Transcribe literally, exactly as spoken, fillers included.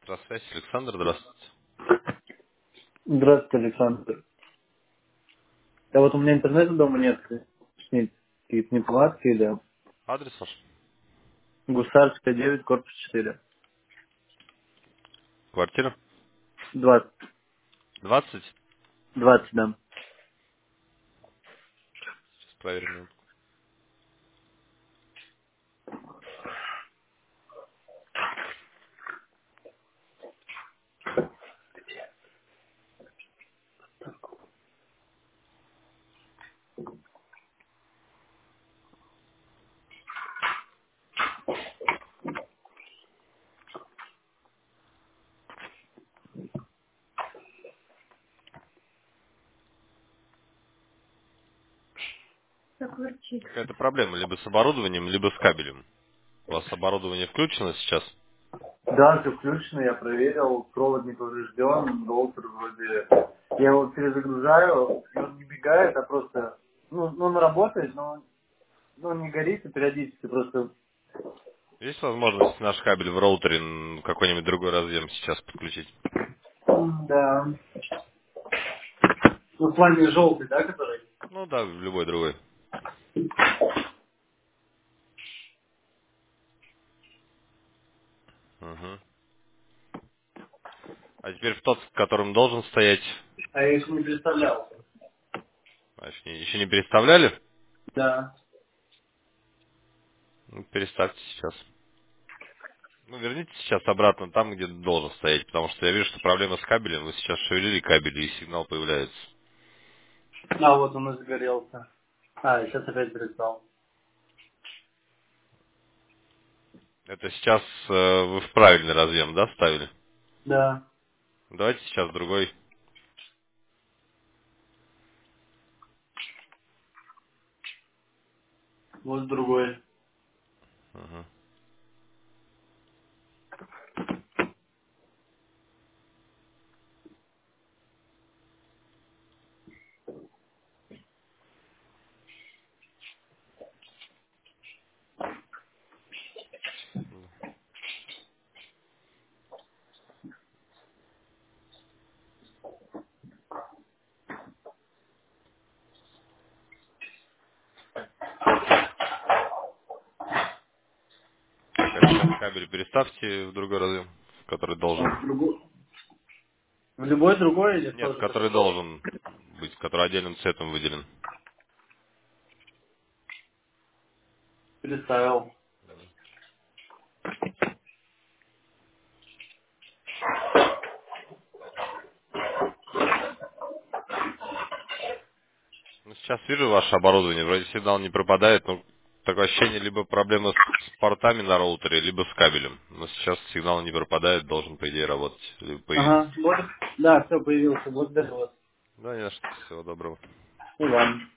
Здравствуйте, Александр, здравствуйте. Здравствуйте, Александр. Да вот у меня интернета дома нет. Точнее, какие-то неполадки или Адрес ваш? Гусарская девять, корпус четыре. Квартира? двадцать. двадцать. двадцать, да. Сейчас проверим минутку. Какая-то проблема либо с оборудованием, либо с кабелем. У вас оборудование включено сейчас? Да, все включено, я проверил, провод не поврежден, роутер вроде... Я его перезагружаю, и он не бегает, а просто... Ну, ну, он работает, но ну, он не горит, и периодически просто... Есть возможность наш кабель в роутере м, какой-нибудь другой разъем сейчас подключить? М, Да. Ну, с вами желтый, да, который? Ну да, в любой другой. Мгм. А теперь в тот, в котором должен стоять, А я еще не представлял. а, еще не еще не переставляли? Да. Ну, переставьте сейчас. Ну, верните сейчас обратно там, где должен стоять, потому что я вижу, что проблема с кабелем. Вы сейчас шевелили кабель, и сигнал появляется. А, вот он и загорелся. А, сейчас опять перестал. Это сейчас э, вы в правильный разъем, да, ставили? Да. Давайте сейчас другой. Вот другой. Мгм. Так, а сейчас кабель переставьте в другой разъем, в который должен. В, другу- в любой другой или Нет, тоже который который должен? должен быть, который отдельным цветом выделен. Переставил. Ну, сейчас вижу ваше оборудование, вроде сигнал не пропадает, но такое ощущение, либо проблема с портами на роутере, либо с кабелем. Но сейчас сигнал не пропадает, должен, по идее, работать, либо появиться. Ага, вот. Да, все, появился. Благодарю вас. Да, не за что, всего доброго. И вам.